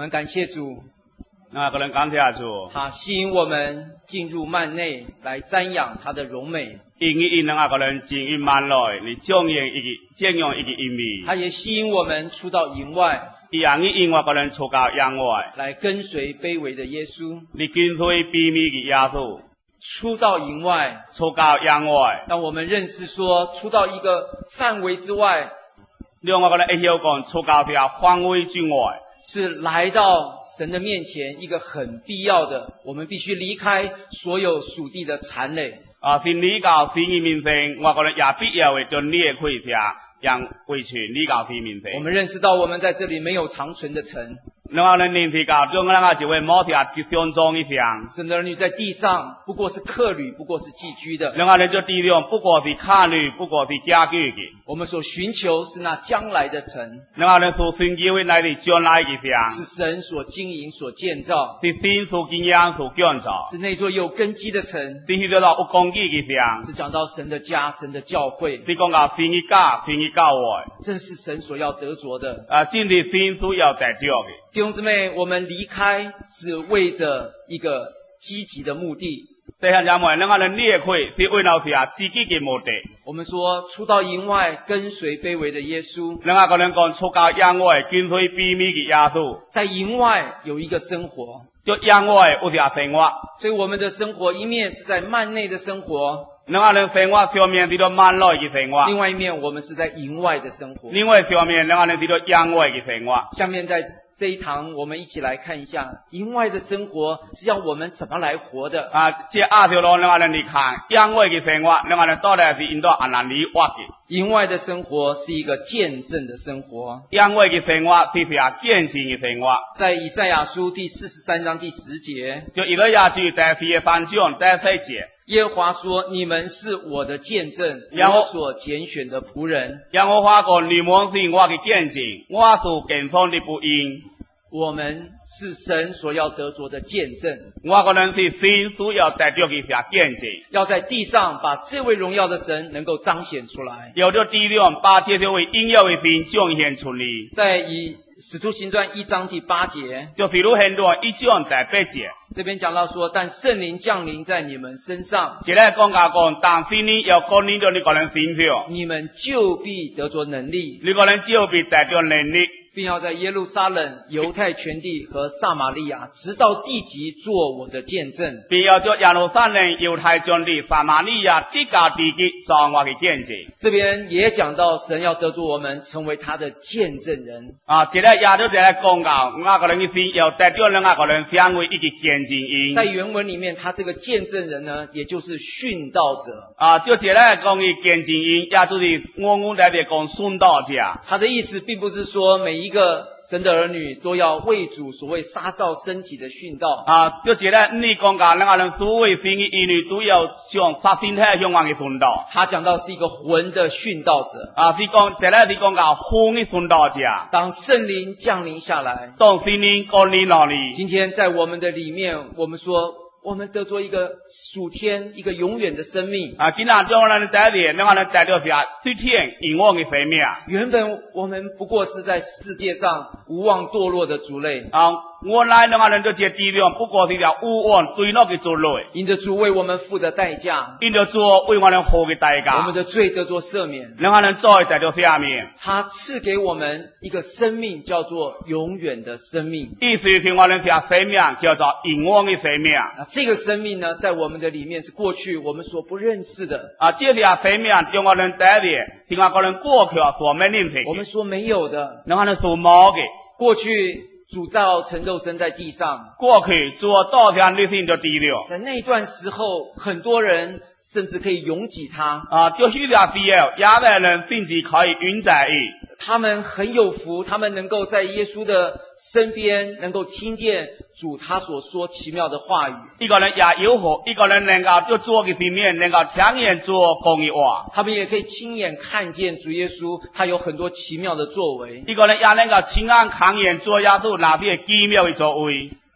们感谢主， 那个人感谢主， 他吸引我们进入幔内来瞻仰他的荣美。 因那个人进入幔內，你瞻仰一個意味。 他也吸引我们出到营外， 因那個人出到營外， 来跟随卑微的耶稣。 你跟隨卑微的耶穌， 出到营外， 出到營外。 当我们认识说，出到一个范围之外， 另外個人會曉講，出到這個範圍之外。 是來到神的面前一個很必要的，我們必須離開所有屬地的纏累。 是你到神的面前，我覺得也必要嘅，就裂開下，讓回去你到神面前。 我們認識到我們在這裡沒有長存的城。 另外人認識到，將我哋就會冇條相中一樣。 神的兒女在地上不過是客旅，不過是寄居的。 另外人就地上不過是客旅，不過是家居嘅。 我們所尋求是那將來的城。 另外人所尋求的乃是將來嘅城。 是神所經營所建造。 是神所經營所建造。 是那座有根基的城。 是迄個有根基嘅城。 是講到神的家，神的教會。 是講到神嘅家，神嘅教會。 這是神所要得着的。 真係神所要得着嘅。 弟兄姊妹，我們離開是為着一個積極的目的。 弟兄姊妹，兩個人離開是為了積極嘅目的。 我們說出到營外跟隨卑微的耶穌。 兩個人講出到營外跟隨卑微嘅耶穌。 在營外有一個生活。 就營外有條生活。 所以我們的生活一面是在幔內的生活。 兩個人生活上面是到幔內嘅生活。 另外一面我們是在營外的生活。 另外上面兩個人是到營外嘅生活。 下面在這一堂我們一起來看一下營外的生活是要我們怎麼來活的。 這二條路兩個人嚟看營外嘅生活，兩個人到底是應該按哪裡活嘅？ 營外的生活是一個見證的生活。 營外嘅生活是見證嘅生活。 在以賽亞書第43章第10節， 就以賽亞書第43章第10節， 耶和華說：你們是我的見證，我所揀選的僕人。 耶和華說：你們是我嘅見證，我所揀選的僕人。 我們是神所要得着的見證。 我個人是神所要得着嘅見證。 要在地上把這位榮耀的神能夠彰顯出來。 要在地上把這位榮耀嘅神彰顯出來。 在以使徒行傳1章第8節， 就使徒行傳1章第8節， 這邊講到說，但聖靈降臨在你們身上。 這裡講，當聖靈要降臨在你個人身上， 你們就必得着能力。 你個人就必得着能力。 並要在耶路撒冷、猶太全地和撒瑪利亞，直到地極做我的見證。 並要在耶路撒冷、猶太全地、撒瑪利亞，直到地極做我的見證。 這邊也講到神要得着我們成為他的見證人。 這裡也都在講到，我個人的心要得着另外個人成為一個見證人。 在原文裡面，他這個見證人呢，也就是殉道者。 就這裡講的見證人，也就是我在這講殉道者。 他的意思並不是說每一個神的兒女都要為主所謂殺到身體的殉道。 就這裡你講到兩個人所謂神的兒女都要向殺身體向往的殉道。 他講到是一個魂的殉道者。 是講這裡是講到魂的殉道者。 當聖靈降臨下來， 當聖靈降臨那裡， 今天在我們的裡面，我們說我們得着一個屬天一個永遠的生命。 今天將我們帶領，讓我們帶着是屬天永遠的生命。 原本我們不過是在世界上無望墮落的族類。 我來讓我們就這地上不過是條無望墜落的族類。 因着主為我們付的代價， 因着主為我們付的代價， 我們的罪得着赦免， 讓我們罪得着赦免。 他賜給我們一個生命，叫做永遠的生命。 意思是我們這生命叫做永遠的生命。 這個生命呢，在我們的裡面是過去我們所不認識的。 這條生命讓我們帶領，是我們過去所沒認識， 我們說沒有的， 讓我們所冇的。 過去主造成肉身在地上， 過去主造成肉身在地上， 在那段時候，很多人甚至可以擁擠他。 就許多時候，有的人甚至可以擁在伊。 他們很有福，他們能夠在耶穌的身邊，能夠聽見主他所說奇妙的話語。 一個人也有福，一個人能夠就做個裡面，能夠聽見主講的話。 他們也可以親眼看見主耶穌，他有很多奇妙的作為。 一個人也能夠親眼看見主耶穌那些奇妙的作為。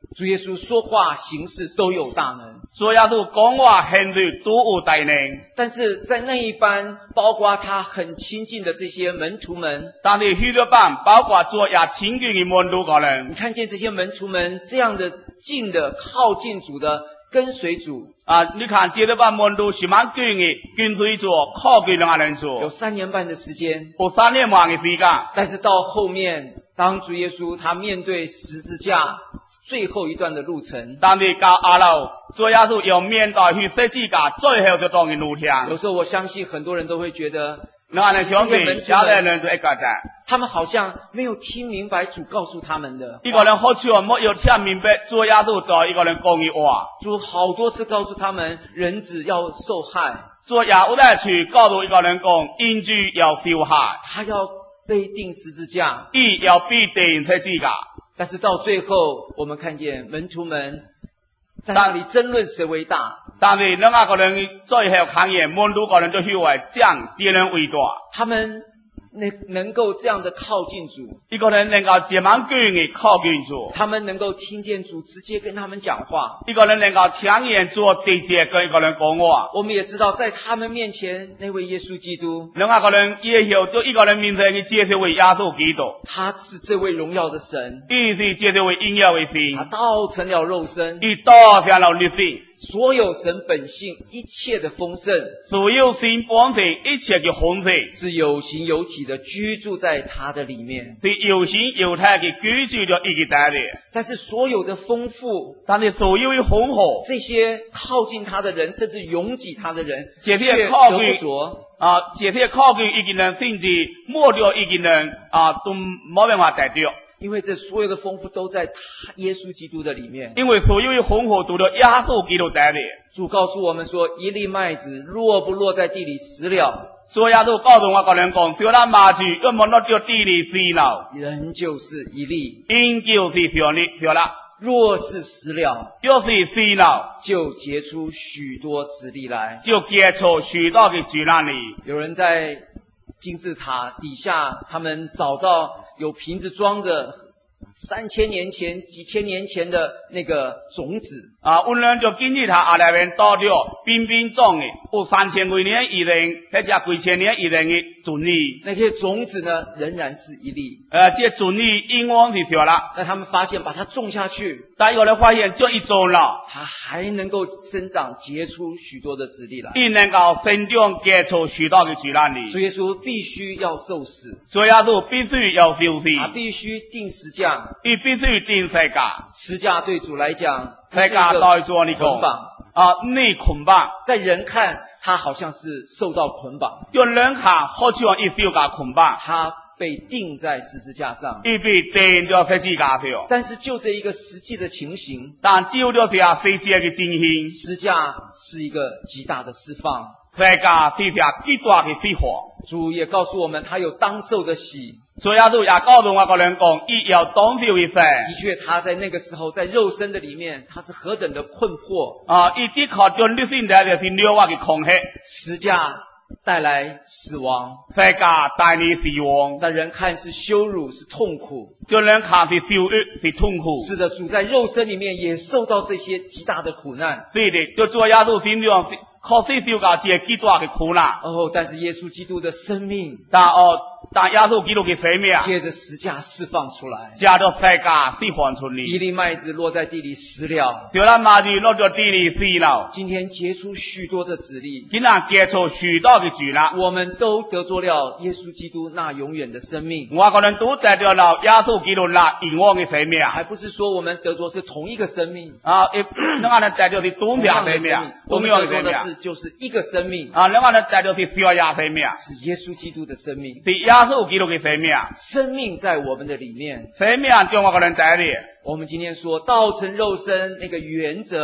主耶稣说话行事都有大能， 主耶稣讲话行事都有大能。 但是在那一班包括他很亲近的这些门徒们， 但是许多班包括主也亲近的门徒个人， 你看见这些门徒们这样的近的靠近主的跟随主你看这个班门徒是蛮近的，跟随主靠近两个人主， 有3年半的时间， 有3年半的时间。 但是到后面，当主耶稣他面对十字架最后一段的路程， 但是到后头，主耶稣要面对去十字架最后一段的路程。 有时候我相信很多人都会觉得， 两个人兄弟，家里人都一个在， 他们好像没有听明白主告诉他们的。 一个人好像没有听明白主耶稣对一个人讲的话。 主好多次告诉他们，人子要受害， 主也有在去告诉一个人讲，因主要受害， 他要被钉十字架， 伊要被钉十字架。 但是到最后，我们看见门徒们在那里争论谁为大。 但是两个人最后看见门徒个人就以为将别人为大， 他们能够这样的靠近主， 一个人能够这么近的靠近主， 他们能够听见主直接跟他们讲话， 一个人能够听见主直接跟一个人讲话。 我们也知道，在他们面前那位耶稣基督， 两个人也有就一个人面前去接受为耶稣基督， 他是这位荣耀的神， 伊是接受为荣耀的神， 他道成了肉身， 伊道成了肉身， 所有神本性一切的丰盛， 所有神本性一切的丰盛， 是有形有体的居住在他的里面， 是有形有体的居住在一个在里。 但是所有的丰富， 但是所有的丰富， 这些靠近他的人，甚至拥挤他的人， 这些却靠近得不着。 这些靠近一个人，甚至摸着一个人都没办法得到。 因为这所有的丰富都在他耶稣基督的里面。 因为所有的丰富都在耶稣基督在里。 主告诉我们说，一粒麦子落不落在地里死了， 所以耶稣告诉我个人讲，小咱麻糬要没落到地里死了， 人就是一粒； 因就是小了， 若是死了， 要是死了， 就结出许多子粒来， 就结出许多的子来。 有人在金字塔底下，他们找到有瓶子装着3000年前、几千年前的那个种子。 有人就金字塔下面倒着冰冰种的，有3000几年以前，或者几千年以前的种子。 那些种子呢，仍然是一粒。 这种子因往是小了， 但他们发现把它种下去， 但有人发现这一种了， 它还能够生长，结出许多的子粒来。 伊能够生长结出许多的子来。 主耶稣必须要受死， 所以耶稣必须要受死， 他必须钉十架， 伊必须钉十架。 十架对主来讲， 十架对主你捆绑你捆绑， 在人看他好像是受到捆绑， 用人看好像伊受到捆绑， 他被钉在十字架上， 伊被钉在十字架上。 但是就这一个实际的情形， 但就这些实际的情形， 十架是一个极大的释放， 十架是一个极大的释放。 主也告诉我们，他有当受的喜。 所以耶稣也告诉我个人讲，伊要当受的喜。 的确，他在那个时候，在肉身的里面，他是何等的困惑伊的确将你身体就是了我的空虚。 十架带来死亡， 十架带你死亡， 在人看是羞辱，是痛苦， 叫人看是羞辱，是痛苦。 是的，主在肉身里面也受到这些极大的苦难。 是的，就做耶稣身上确实受到这极大的苦难。 但是耶稣基督的生命， 但耶稣基督的生命借着十架释放出来， 借着十架释放出来。 一粒麦子落在地里死了， 小咱麻糬落到地里死了， 今天结出许多的子粒， 今天结出许多的子了。 我们都得着了耶稣基督那永远的生命。 我个人都得着了耶稣基督那永远的生命， 还不是说我们得着是同一个生命两个人得着是同样的生命， 我们得着的是就是一个生命两个人得着是小样生命， 是耶稣基督的生命， 是耶稣基督的生命， 生命在我们的里面， 生命将我个人在里。 我们今天说道成肉身那个原则，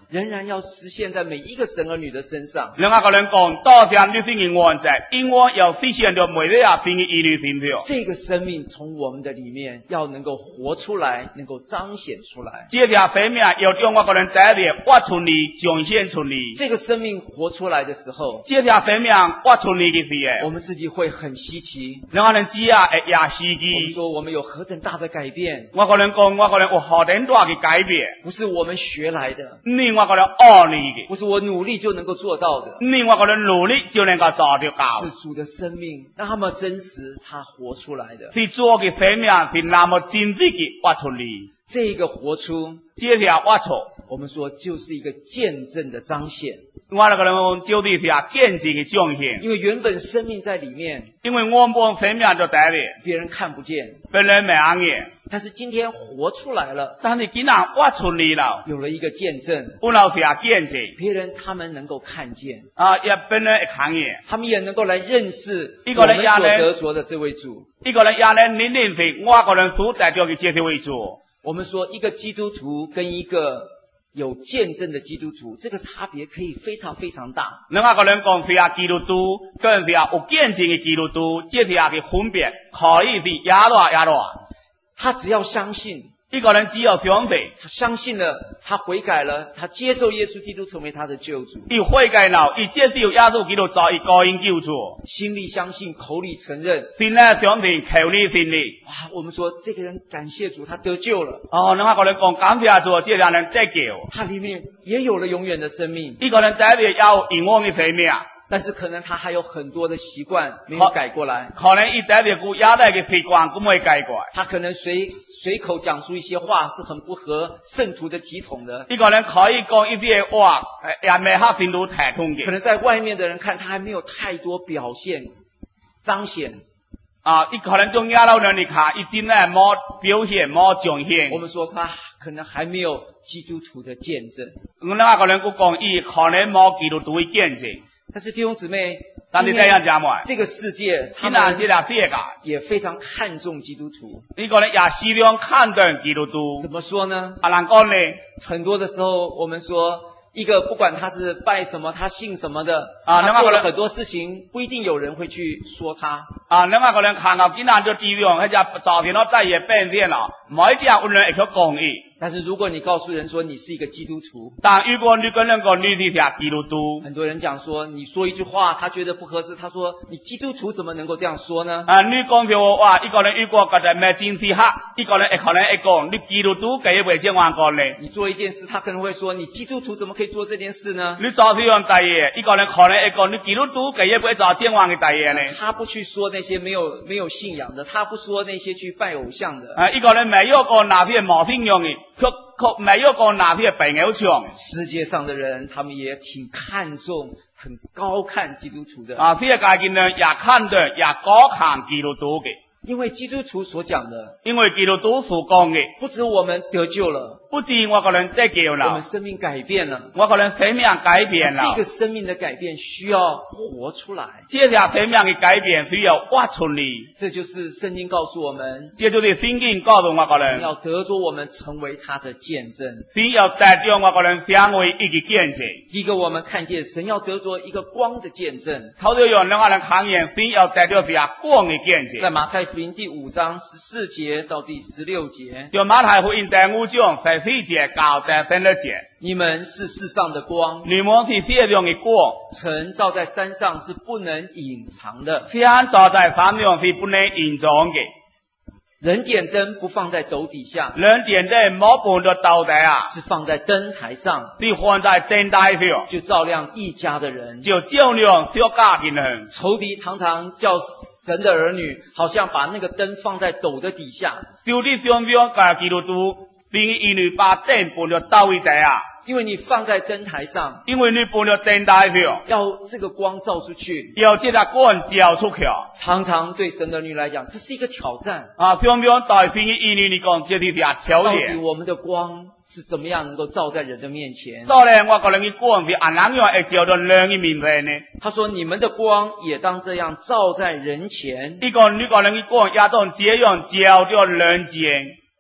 仍然要实现在每一个神儿女的身上。 另外个人讲，多謝你先嘅安在，因我要實現咗每一下先嘅兒女身上。 这个生命从我們的里面要能夠活出來，能夠彰顯出來。 這條生命要將我個人帶嚟活出嚟，彰顯出嚟。 这个生命活出來的時候， 這條生命活出嚟嘅時我們自己會很稀奇。 兩個人知啊，也司我們機。 說我們有何等大的改變， 我個人講，我個人有何等大嘅改變。 不是我們學來的， 你我個人學嚟嘅， 不是我努力就能夠做到的， 你我個人努力就能夠做得到。 是主的生命讓他們真實他活出來的。 是主嘅生命是那麼真實嘅活出嚟。 這個活出， 這條活出， 我們說就是一個見證的彰顯。 我個人講就是條見證嘅彰顯。 因為原本生命在裡面， 因為我們生命就在裡， 別人看不見， 別人沒眼見， 但是今天活出來了， 但是既然活出嚟了， 有了一個見證， 有了條見證， 別人他們能夠看見， 也別人會看見， 他們也能夠來認識一個人我們所得着的這位主。 一個人也能認識我個人所得着嘅這位主。 我們說一個基督徒跟一個有見證的基督徒，這個差別可以非常非常大。 另外個人講是基督徒，跟是有見證嘅基督徒，這條嘅分別可以是也大。 他只要相信， 一個人只有相信， 他相信了，他悔改了，他接受耶穌基督成為他的救主。 他悔改了，他接受耶穌基督作為個人救主， 心裡相信，口裡承認， 心裡相信，口裡信你。 哇，我們說這個人感謝主，他得救了。 另外個人講感謝主，這個人得救， 他裡面也有了永遠的生命。 一個人在裡有永遠的生命， 但是可能他還有很多的習慣沒有改過來。 可能他在裡有亞代嘅習慣都沒改過來。 他可能隨口講出一些話是很不合聖徒的體統的。 一個人可以講一些話，也沒合聖徒體統嘅。 可能在外面的人看他還沒有太多表現彰顯。 一可能從亞老人嚟看，已經係冇表現冇彰顯。 我們說他可能還沒有基督徒的見證。 另外個人講，伊可能冇基督徒嘅見證。 但是弟兄姊妹， 但你這樣講嘛？ 這個世界，他們這個世界也非常看重基督徒。 一個人也希望看重基督徒。 怎麼說呢？ 人講呢？ 很多的時候，我們說一個不管他是拜什麼，他信什麼的，他做了很多事情，不一定有人會去說他。 另外個人看到今天就地方，佢就昨天都再也變現了，冇一定有人會去講伊。 但是如果你告訴人說你是一個基督徒， 但如果你跟人講你是條基督徒， 很多人講說你說一句話，他覺得不合適，他說你基督徒怎麼能夠這樣說呢？ 你講條話，一個人如果覺得唔真適合，一個人可能會講你基督徒佢會這樣講咧。 你做一件事，他可能會說你基督徒怎麼可以做這件事呢？ 你做呢樣大嘢，一個人可能會講你基督徒佢會做這樣嘅大嘢咧。 他不去說那些沒有信仰的，他不說那些去拜偶像的。 一個人沒有講那些冇信仰嘅，卻沒有講那些拜偶像。 世界上的人，他們也挺看重、很高看基督徒的。 世界嘅人也看重、也高看基督徒嘅。 因為基督徒所講的， 因為基督徒所講嘅， 不止我們得救了， 不止我個人得救了， 我們生命改變了， 我個人生命改變了。 這個生命的改變需要活出來， 這條生命嘅改變需要活出嚟。 這就是聖經告訴我們， 這就是聖經告訴我個人， 要得着我們成為他的見證， 神要得着我個人成為一個見證。 第一個我們看見神要得着一個光的見證， 頭先讓兩個人看見神要得着是光嘅見證。 在馬太福音第5章14節到第16節， 就馬太福音第5章14節到第16節， 你們是世上的光， 你們是世上嘅光， 城造在山上是不能隱藏的， 城造在山上是不能隱藏嘅。 人點燈不放在斗底下， 人點燈冇放到斗底啊， 是放在燈台上， 是放在燈台上， 就照亮一家的人， 就照亮小家的人。 仇敵常常叫神的兒女，好像把那個燈放在斗的底下。 仇敵想教基督徒，神嘅兒女把燈放到斗底啊。 因為你放在燈台上， 因為你放到燈台上， 要這個光照出去， 要這個光照出去。 常常對神的兒女來講，這是一個挑戰。 常常對神嘅兒女嚟講，這是條挑戰。 到底我們的光是怎麼樣能夠照在人的面前？ 到底我個人嘅光是按怎樣會照到人嘅面前呢？ 他說：你們的光也當這樣照在人前。 你個人嘅光也當這樣照到人前。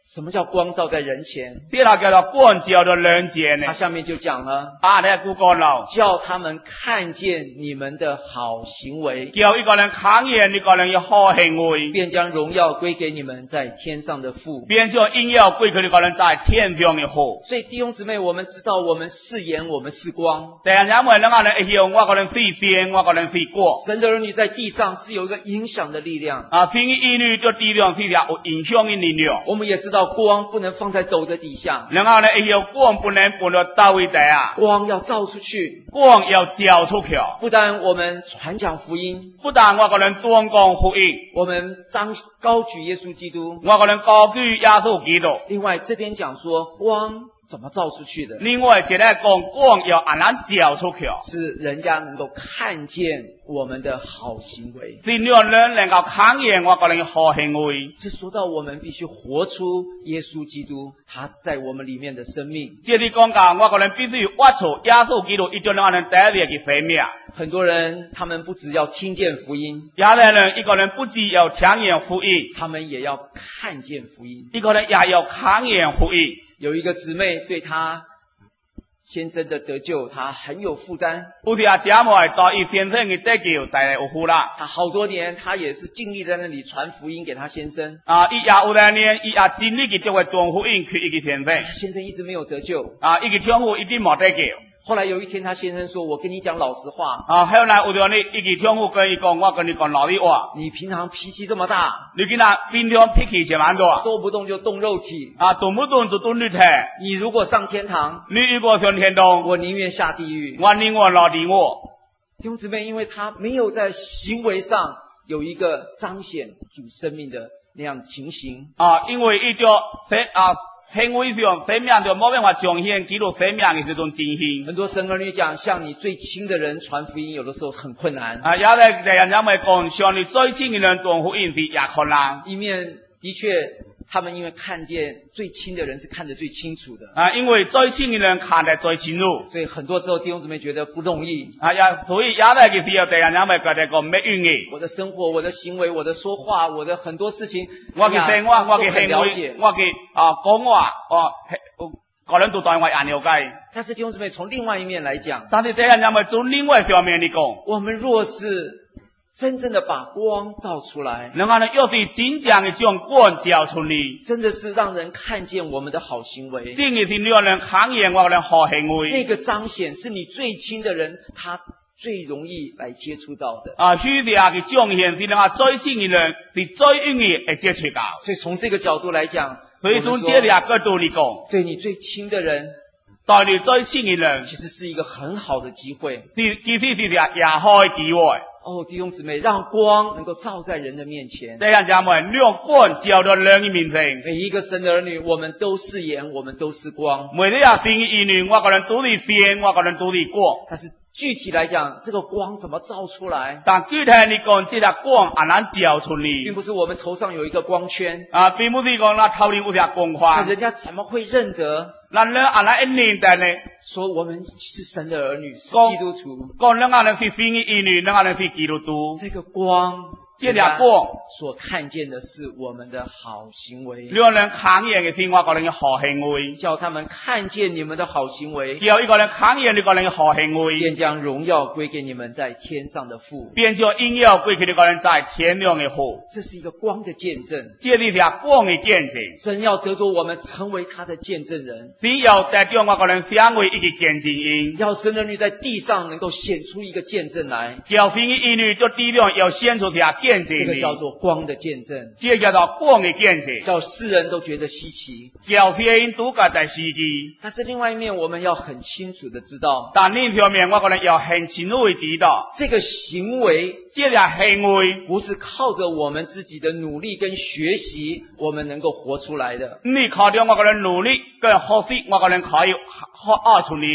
什么叫光照在人前？ 啲啦叫做光照到人前他呢。 下面就讲了， 啊，你估講咯， 叫他们看见你们的好行为， 叫一個人看見呢個人嘅好行為， 便将荣耀归给你们在天上的父。 變咗應有歸佢呢個人在天上嘅好。 所以弟兄姊妹，我们知道我們是鹽，我們是光。 但係因為兩個人一樣，我個人是邊，我個人是光。 神的兒女在地上是有一個影響的力量。 啊，神嘅兒女在地上是有影響嘅力量。 我們也知道光不能放在斗的底下， 兩個人一樣，光不能放到斗位底下， 光要照出去。 光要照出去。 不但我們傳講福音， 不但我個人傳講福音， 我們高舉耶穌基督。 我個人高舉耶穌基督。 另外這邊講說光怎麼照出去的， 另外一個講光要按咱照出去， 是人家能夠看見我們的好行為。 是讓人能夠看見我個人嘅好行為。 這說到我們必須活出耶穌基督他在我們裏面的生命。 這裡講到我個人必須活出耶穌基督一種讓人得力嘅生命。 很多人他們不只要聽見福音， 有的人一個人不只要聽見福音， 他們也要看見福音。 一個人也要看見福音。 有一個姊妹對她先生的得救，她很有負擔。 有啲姐妹對伊先生嘅得救帶來有負擔。 她好多年，她也是盡力在那裡傳福音給她先生。 啊，伊也有兩年，伊也盡力嘅做個傳福音給伊嘅先生。 她先生一直沒有得救。 啊，伊嘅丈夫一直冇得救。 後來有一天，她先生說：“我跟你講老實話。” 啊，後來有條呢，伊嘅丈夫跟伊講：“我跟你講老實話， 你平常脾氣這麼大， 你見他平常脾氣這麼大， 動不動就動肉體。 啊，動不動就動肉體。 你如果上天堂， 你如果上天堂， 我寧願下地獄。” 我寧願落地獄。 弟兄姊妹，因為他沒有在行為上有一個彰顯主生命的那樣情形。 啊，因為伊就行為上生命就冇辦法彰顯基督生命嘅這種情形。 很多神兒女講，向你最親的人傳福音，有的時候很困難。 啊，有啲人因為講，向你最親嘅人傳福音是也困難。 一面的確，他們因為看見最親的人是看得最清楚的。 啊，因為最親嘅人看得最清楚。 所以很多時候弟兄姊妹覺得不容易。 啊，所以有啲嘅時候，啲人因為覺得講唔容易。 我的生活，我的行為，我的說話，我的很多事情， 我嘅生活，我嘅行為，我嘅講話，個人都對我很了解。 但是弟兄姊妹從另外一面來講， 但是啲人因為從另外一方面嚟講， 我們若是真正的把光照出來， 然後呢，又是真正嘅將光照出嚟， 真的是讓人看見我們的好行為， 真係是讓人看見我嘅好行為。 那個彰顯是你最親的人，他最容易來接觸到的。 啊，虛啲嘅彰顯是讓最親嘅人是最容易嚟接觸到。 所以從這個角度來講， 所以從這個角度嚟講， 對你最親的人， 對你最親嘅人， 其實是一個很好的機會。 其實是也好嘅機會。 哦，弟兄姊妹，讓光能夠照在人的面前。 這樣講咪讓光照到人嘅面前。 每一個神的兒女，我們都是鹽，我們都是光。 每一個神嘅兒女，我個人都是鹽，我個人都是光。 但是具體來講，這個光怎麼照出來？ 但具體嚟講，這個光很難照出嚟， 並不是我們頭上有一個光圈啊，並不是講那頭頂有條光環， 人家怎麼會認得？ 那人啊，那一年代呢， 說我們是神的兒女，是基督徒。 講人啊，人是神嘅兒女，人啊，人是基督徒。 這個光， 這條光所看見的是我們的好行為， 讓人看見嘅是我個人嘅好行為， 叫他們看見你們的好行為， 叫一個人看見你個人嘅好行為， 便將榮耀歸給你們在天上的父， 便將榮耀歸給你個人在天上嘅父。 這是一個光的見證， 這是條光嘅見證。 神要得着我們成為他的見證人， 神要得着我個人成為一個見證人， 要神的兒女在地上能夠顯出一個見證來， 叫神嘅兒女在地上要顯出條見證。 這個叫做光的見證， 這叫做光嘅見證， 叫世人都覺得稀奇， 叫世人都覺得稀奇。 但是另外一面，我們要很清楚的知道， 但另一方面，我個人要很清楚地知道， 這個行為， 這個行為不是靠着我們自己的努力跟學習，我們能夠活出來的。 你靠着我個人努力跟學習，我個人可以活出嚟嘅。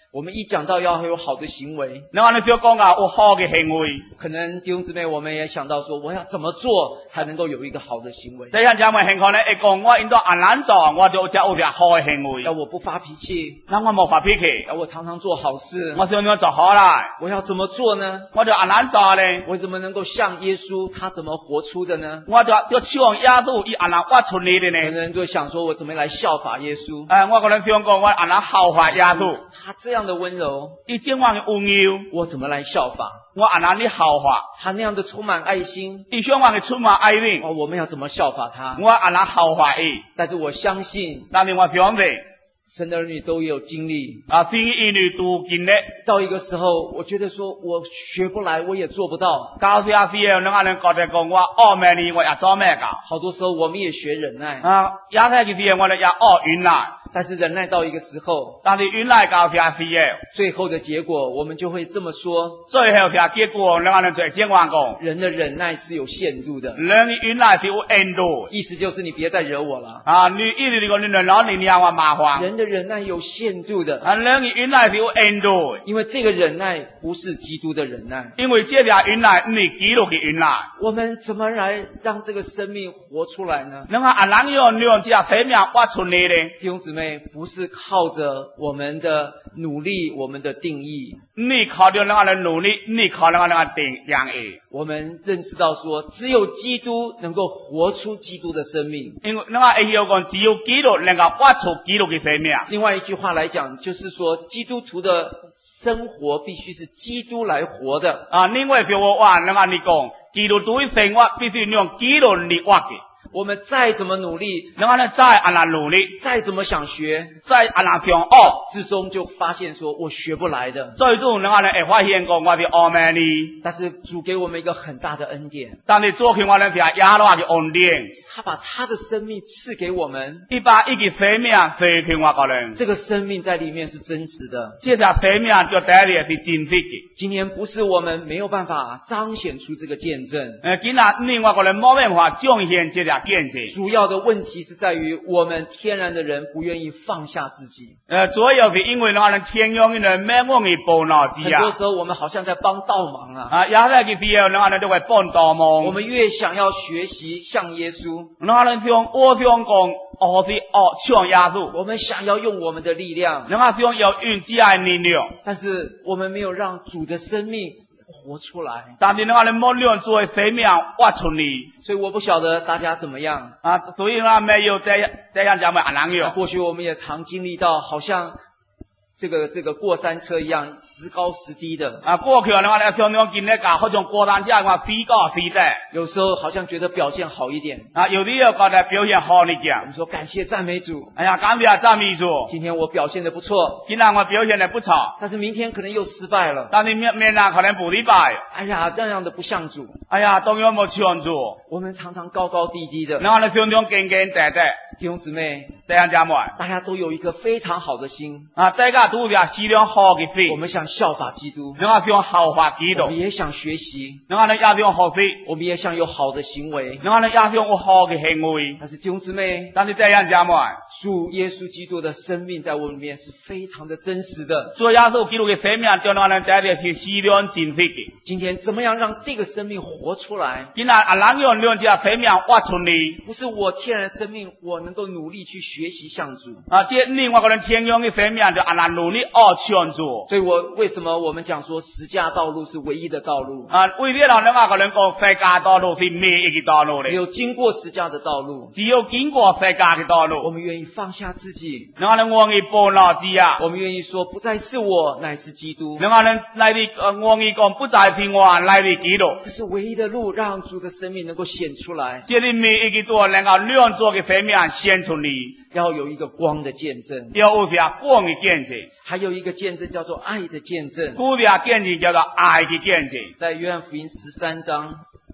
我们一讲到要有好的行为， 你安尼小讲啊，有好嘅行为。 可能弟兄姊妹我们也想到说，我要怎么做才能够有一个好的行为？ 第一姊妹情況咧，會講我應該按怎做，我就有條好嘅行為。 要我不发脾气， 那我冇發脾氣， 要我常常做好事， 我想要做好來， 我要怎麼做呢？ 我就按怎做咧。 我怎麼能夠像耶穌他怎麼活出的呢？ 我就像耶穌伊按怎活出嚟嘅呢？ 有人就想說，我怎麼來效法耶穌？ 我可能想講，我按怎效法耶穌。 他這樣的溫柔， 伊這樣嘅溫柔， 我怎麼來效法？ 我按怎嚟效法？ 他那樣的充滿愛心， 伊想話嘅充滿愛心， 我們要怎麼效法他？ 我按怎效法伊？ 但是我相信， 但是我相信， 神的兒女都有經歷。 神嘅兒女都經歷。 到一個時候，我覺得說我學不來，我也做不到。 到時候，你可能覺得講我學咩呢？我也做咩㗎？ 好多時候我們也學忍耐。 也睇嘅時候，我哋也學忍耐。 但是忍耐到一個時候， 但是忍耐到時候， 最後的結果，我們就會這麼說： 最後嘅結果，你可能就係這樣講。 人的忍耐是有限度的。 人嘅忍耐是有限度。 意思就是你別再惹我了。 你一直講你老你讓我麻煩。 人的忍耐有限度的。 人嘅忍耐是有限度。 因為這個忍耐不是基督的忍耐。 因為這條忍耐唔係基督嘅忍耐。 我們怎麼來讓這個生命活出來呢？ 你話按怎樣讓這生命活出來呢？ 弟兄姊妹，不是靠着我們的努力，我們的定義。 你靠着那個努力，你靠那個定義。 我們認識到說，只有基督能夠活出基督的生命。 因為那個要講，只有基督能夠活出基督嘅生命。 另外一句話來講，就是說，基督徒的生活必須是基督來活的。 另外一句話，那個你講，基督徒嘅生活必須用基督嚟活嘅。 我們再怎麼努力， 然後呢，再按怎努力， 再怎麼想學， 再按怎想學， 最終就發現說我學不來的。 最終然後呢，會發現講我哋學咩呢？ 但是主給我們一個很大的恩典。 但係主給我哋係亞羅嘅恩典， 他把他的生命賜給我們， 一把一個生命賜給我個人。 這個生命在裡面是真實的， 這條生命就帶嚟係真實嘅。 今天不是我們沒有辦法彰顯出這個見證。 今日我個人冇辦法彰顯這條。 主要的問題是在於我們天然的人不願意放下自己。 主要是因為那個天然的人沒願意放下自己。 很多時候我們好像在幫倒忙啊。 有啲時候那個就會幫倒忙。 我們越想要學習像耶穌， 那個我想講，像耶穌。 我們想要用我們的力量， 那個想要用自己的力量， 但是我們沒有讓主的生命活出來， 但是那個冇讓主的生命活出來。 所以我不曉得大家怎麼樣所以呢，沒有這樣講咪按怎樣。 過去我們也常經歷到，好像這個過山車一樣，時高時低的。 過去呢，我哋常常見呢個好像過山車咁時高時低。 有時候好像覺得表現好一點。 有啲又覺得表現好一點。 我們說感謝讚美主。 哎呀，感謝讚美主。 今天我表現得不錯。 今天我表現得不錯。 但是明天可能又失敗了。 但是明天可能不失敗。 哎呀，那樣的不像主。 哎呀，當然冇像主。 我們常常高高低低的。 然後呢，常常驚驚地地。 弟兄姊妹， 大家都有一顆非常好的心。 大家都有質量好嘅心。 我們想效法基督。 然後想效法基督。 我們也想學習。 然後呢，也想學習。 我們也想有好的行為。 然後呢，也想有好嘅行為。 但是弟兄姊妹， 但是這樣講嘛， 主耶穌基督的生命在我裡面是非常的真實的。 主耶穌基督嘅生命對我哋帶嚟係質量真實嘅。 今天怎麼樣讓這個生命活出來？ 今日怎樣讓這個生命活出嚟？ 不是我天然生命，我能夠努力去學習像主。 這另外個人天然嘅生命就按努力像主。 所以為什麼我們講說十架道路是唯一的道路？ 為咗讓另外個人講十架道路是唯一嘅道路咧。 只有經過十架的道路， 只有經過十架嘅道路， 我們願意放下自己。 然後呢，願意放下自己。 我們願意說，不再是我，乃是基督。 然後呢，願意講，不再是我，乃是基督。 這是唯一的路，讓主的生命能夠顯出來。 這裡每一個能夠讓主嘅生命顯出嚟， 要有一個光的見證， 要有條光嘅見證， 還有一個見證叫做愛的見證。 嗰條見證叫做愛嘅見證。 在約翰福音13章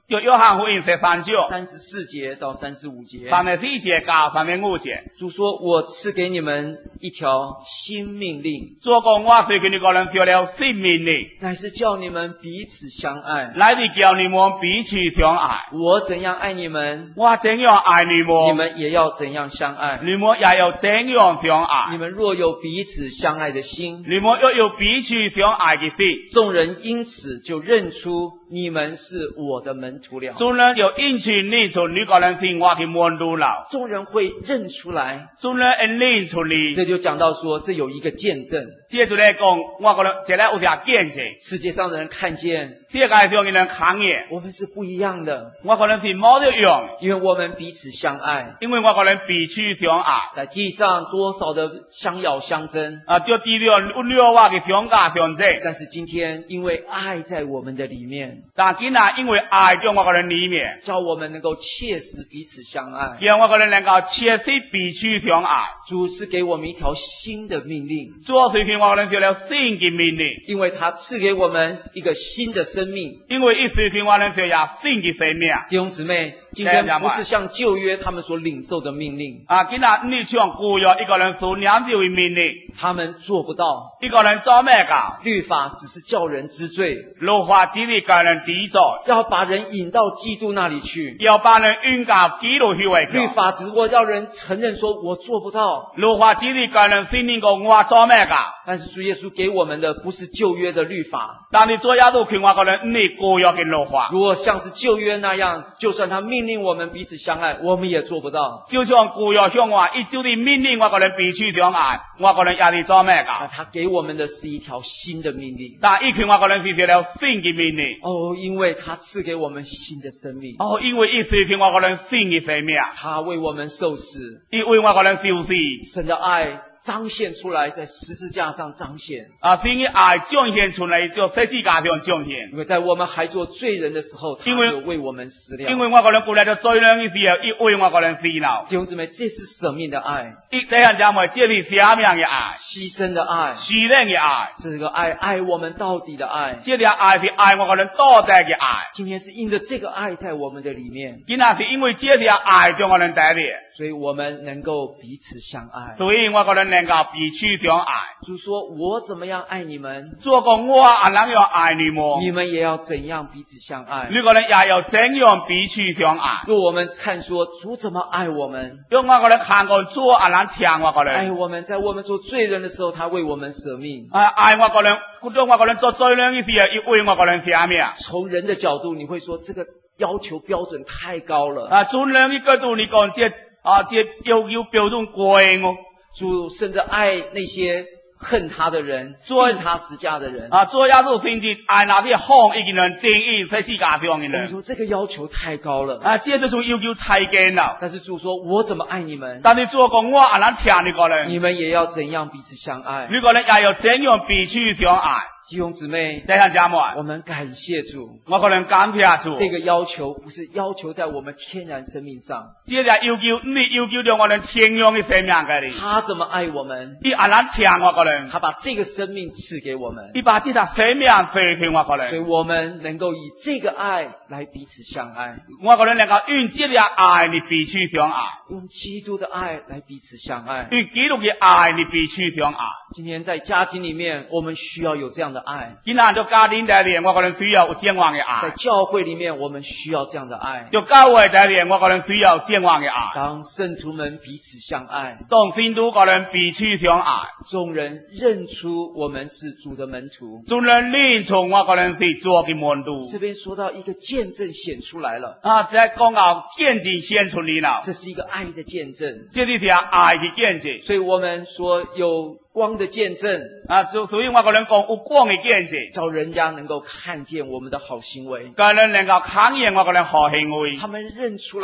就约翰福音13章 34节到35节， 34节到35节。 主说：“我赐给你们一条新命令， 主讲我赐给你个人条了新命令， 乃是叫你们彼此相爱。 来是叫你们彼此相爱。 我怎样爱你们， 我怎样爱你你们， 们也要怎样相爱。 你们也要怎样相爱。 你们若有彼此相爱的心， 你们要有彼此相爱的心， 众人因此就认出你们是我的门徒了。 众人就因此认出你个人是我的门徒了。 众人会认出来， 众人认出你， 这就讲到说，这有一个见证， 接着来讲，我个人这来有条见证， 世界上的人看见世界上的人看见， 我们是不一样的， 我个人是冇一样， 因为我们彼此相爱。 因为我个人彼此相爱。 在地上多少的相咬相争， 就地了有了我嘅相加相争， 但是今天因为爱在我们的里面， 但今日因为爱在我个人里面， 叫我们能够切实彼此相爱。 让我个人能够切实彼此相爱。 主是给我们一条新的命令， 主是给我个人做了新嘅命令， 因为他赐给我们一个新的生命。 因为一时给我人做了新嘅生命。 弟兄姊妹，今天不是像旧约他们所领受的命令， 今日你像旧约一个人所领受嘅命令， 他们做不到。 一个人做咩噶？ 律法只是叫人知罪， 律法只是叫人知罪， 要把人引到基督那里去。 要把人引到基督去为律法只不过要人承认说我做不到， 律法只是叫人承认讲我做咩噶？ 但是主耶稣给我们的不是旧约的律法， 但你做耶稣给我个人，你旧约嘅律法。 如果像是旧约那样，就算他命令我们彼此相爱，我们也做不到。 就像旧约像话，一朝你命令我个人彼此相爱，我个人也是做咩噶？ 他给我们的是一条新的命令。 但以前我个人是做了新嘅命令。 因为他赐给我们新的生命。 因为一时给我个人新嘅生命。 他为我们受死， 因为我个人受死。 神的爱彰显出来，在十字架上彰显。 神嘅爱彰显出来，就十字架上彰显。 因为在我们还做罪人的时候，他就为我们死了。 因为我个人过来就罪人嘅时候，伊为我个人死了。 弟兄姊妹，这是舍命的爱。 这样讲嘛，这是舍命嘅爱， 牺牲的爱， 牺牲嘅爱。 这个爱我们到底的爱。 这条爱是爱我个人到底嘅爱。 今天是因着这个爱在我们的里面。 今天是因为这条爱在我人带里， 所以我们能够彼此相爱。 所以我个人能够彼此相爱。 主说：“我怎么样爱你们， 主讲我也能样爱你们， 你们也要怎样彼此相爱。 你个人也要怎样彼此相爱。 若我们看说主怎么爱我们， 用我个人看过主也能听我个人爱我们，在我们做罪人的时候，他为我们舍命。 爱我个人，当我个人做罪人的时候，伊为我个人舍命。 从人的角度，你会说这个要求标准太高了。 从人的角度，你讲这要求标准高哦。 主甚至爱那些恨他的人，定他十架的人。 做耶稣甚至爱那些恨一个人定义十字架上的人。 你说这个要求太高了。 这就是要求太高了。 但是主说：“我怎么爱你们？” 但是主讲我也能听你个人， 你们也要怎样彼此相爱？ 你个人也要怎样彼此相爱。 弟兄姊妹， 弟兄姊妹， 我们感谢主。 我个人感谢主。 这个要求不是要求在我们天然生命上， 这个要求你要求在我们天然的生命个里。 他怎么爱我们？ 伊也能听我个人， 他把这个生命赐给我们， 伊把这条生命赐给我个人， 所以我们能够以这个爱来彼此相爱。 我个人能够用这条爱来彼此相爱， 用基督的爱来彼此相爱， 用基督的爱来彼此相爱。 今天在家庭里面，我们需要有这样的爱。 今天在家庭里面，我个人需要有这样的爱。 在教会里面，我们需要这样的爱。 在教会里面，我个人需要这样的爱。 当圣徒们彼此相爱， 当圣徒个人彼此相爱， 众人认出我们是主的门徒， 众人认出我个人是主的门徒。 这边说到一个见证显出来了。 在讲到见证显出来了， 这是一个爱的见证， 这是条爱的见证。 所以我们说有光的见证所以我个人讲有光的见证， 叫人家能够看见我们的好行为， 叫人能够看见我个人好行为。 他们认出来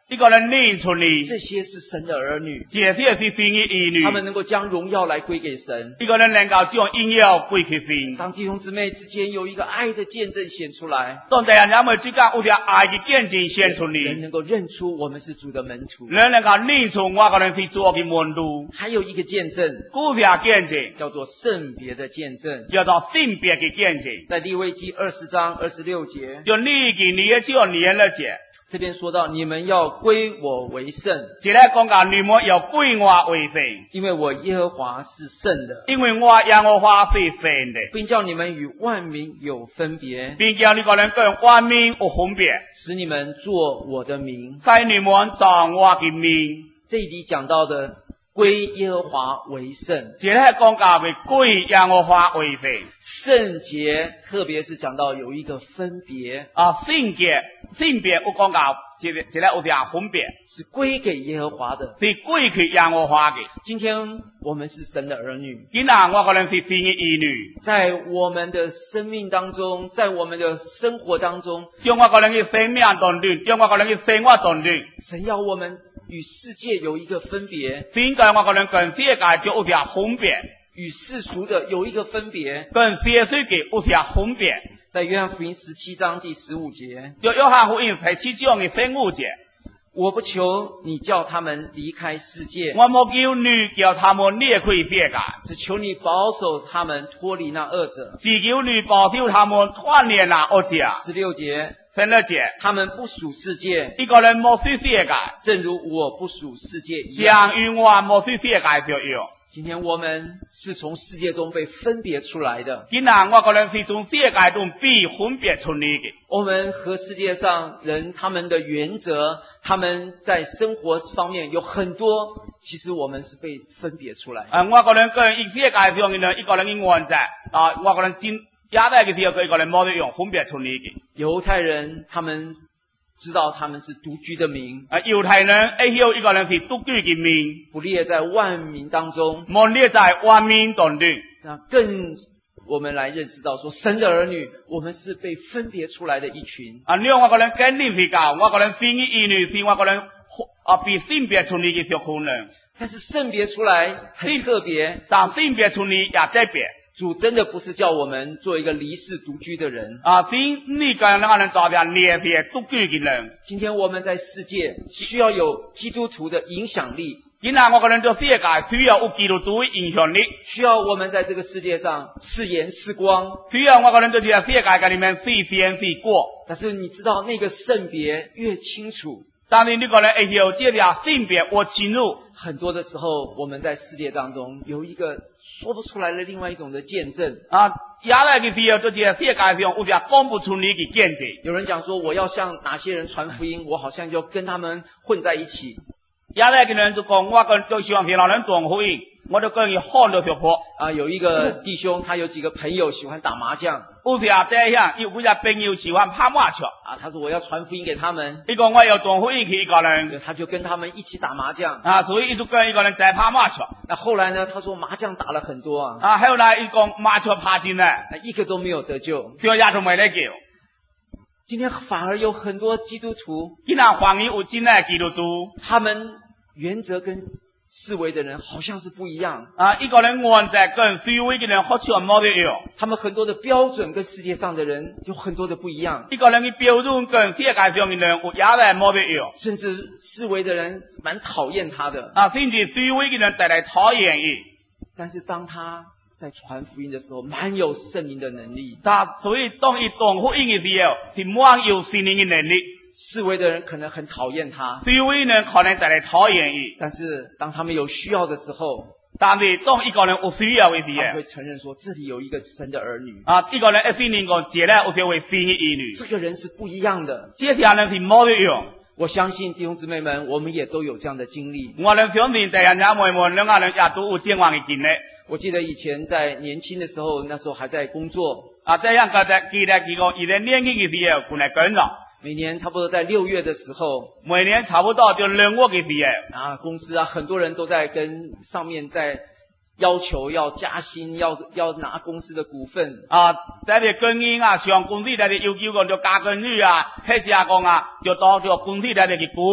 一个人认出你， 这些是神的儿女， 这些是神的儿女， 他们能够将荣耀来归给神。 一个人能够将荣耀归给神。 当弟兄姊妹之间有一个爱的见证显出来， 当弟兄姊妹之间有条爱的见证显出人嚟， 能够认出我们是主的门徒。 人能够认出我个人是主嘅门徒。 还有一个见证古条见证叫做圣别的见证， 叫做性别嘅见证， 在利未记20章26节， 就呢件你嘅叫年了节。 这边说到你们要归我为圣， 这来讲到你们要归我为圣， 因为我耶和华是圣的， 因为我耶和华是圣的， 并叫你们与万民有分别， 并叫你个人跟万民有分别， 使你们做我的名。 使你们做我嘅名。 这里讲到的归耶和华为圣， 这来讲到嘅归耶和华为圣， 圣洁特别是讲到有一个分别， 性别有讲到这来有条分别， 是归给耶和华的。 是归去耶和华嘅。 今天我们是神的儿女， 今仔我个人是神嘅儿女， 在我们的生命当中，在我们的生活当中， 用我个人嘅生命当中，用我个人嘅生活当中， 神要我们与世界有一个分别， 神教我个人跟世界就有条分别， 与世俗的有一个分别。 跟世界嘅有条分别。 在约翰福音17章第15节， 就约翰福音17章嘅15节， 我不求你叫他们离开世界， 我冇叫你叫他们离开世界， 只求你保守他们脱离那恶者。 只求你保守他们脱离那恶者。 16节， 16节， 他们不属世界， 一个人冇属世界， 正如我不属世界一样。 像与我冇属世界就一样。 今天我们是从世界中被分别出来的， 今仔我个人是从世界中被分别出来的。 我们和世界上人他们的原则，他们在生活方面有很多，其实我们是被分别出来的。 我个人跟世界上的人，一个人的原则我个人真也在嘅时候，一个人冇得用分别出来的。 犹太人他们知道他们是独居的民， 犹太人会晓一个人是独居嘅民， 不列在万民当中， 冇列在万民当中。 那更我们来认识到说，神的儿女，我们是被分别出来的一群。 你我个人跟认识到，我个人神嘅兒女是我个人被分别出来嘅小群人。 但是圣别出来很特别， 但分别出来也特别。 主真的不是叫我们做一个离世独居的人。 神你个人能做条离世独居嘅人。 今天我们在世界需要有基督徒的影响力， 今仔我个人做世界需要有基督徒的影响力， 需要我们在这个世界上是盐是光， 需要我个人在这个世界里面是盐是光。 但是你知道那个圣别越清楚， 但是你个人会晓这条性别我清楚。 很多的时候我们在世界当中有一个说不出来的另外一种的见证。 也来嘅时候，在这个世界上有条讲不出来嘅见证。 有人讲说，我要向哪些人传福音，我好像就跟他们混在一起。 也来嘅人就讲，我跟就希望其他人传福音，我就跟伊好了条破。 有一个弟兄，他有几个朋友喜欢打麻将。 有条这样，有几个朋友喜欢拍麻将。 他说我要传福音给他们。 伊讲我要传福音给一个人， 他就跟他们一起打麻将。 所以伊就跟一个人在拍麻将。 那后来呢？他说麻将打了很多后来伊讲麻将拍进来， 一个都没有得救， 就也都没得救。 今天反而有很多基督徒， 今仔反而有真的基督徒， 他们原则跟思维的人好像是不一样一个人原则跟思维的人好像冇得样， 他们很多的标准跟世界上的人有很多的不一样， 一个人的标准跟世界上的人有也来冇得样， 甚至思维的人蛮讨厌他的甚至思维的人带来讨厌伊。 但是当他在传福音的时候，蛮有圣灵的能力。 所以当伊传福音的时候，是蛮有圣灵的能力。 思维的人可能很讨厌他， 思维人可能带来讨厌伊。 但是当他们有需要的时候， 但是当一个人有需要的时候， 他会承认说这里有一个神的儿女一个人一心灵讲，这来有这位神的儿女。 这个人是不一样的， 这条人是冇得样。 我相信弟兄姊妹们，我们也都有这样的经历。 我能相信弟兄姊妹们，两个人也都有这样的经历。 我记得以前在年轻的时候，那时候还在工作这样记得几个，以前年轻的时候过来工作。 每年差不多在6月的时候， 每年差不多就2月的时候公司很多人都在跟上面在要求要加薪，要拿公司的股份在这工人上公司在这要求讲就加工资或者讲就到这公司在这个股